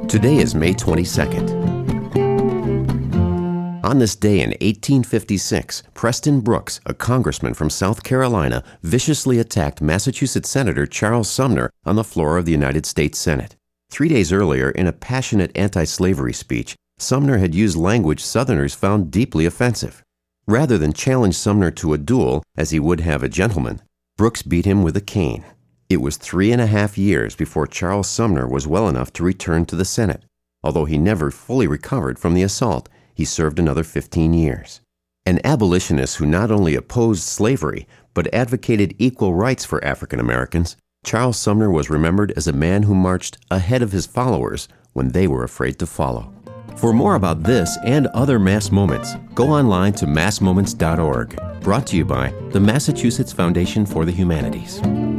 Today is May 22nd. On this day in 1856, Preston Brooks, a congressman from South Carolina, viciously attacked Massachusetts Senator Charles Sumner on the floor of the United States Senate. 3 days earlier, in a passionate anti-slavery speech, Sumner had used language Southerners found deeply offensive. Rather than challenge Sumner to a duel, as he would have a gentleman, Brooks beat him with a cane. It was 3.5 years before Charles Sumner was well enough to return to the Senate. Although he never fully recovered from the assault, he served another 15 years. An abolitionist who not only opposed slavery, but advocated equal rights for African Americans, Charles Sumner was remembered as a man who marched ahead of his followers when they were afraid to follow. For more about this and other Mass Moments, go online to massmoments.org. Brought to you by the Massachusetts Foundation for the Humanities.